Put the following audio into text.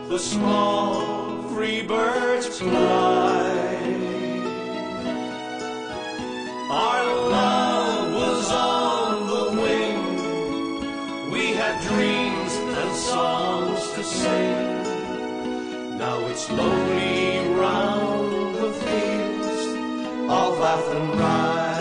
the small free birds fly. Our love was on the wing, we had dreams and songs to sing. Now it's lonely round the fields of Athenry.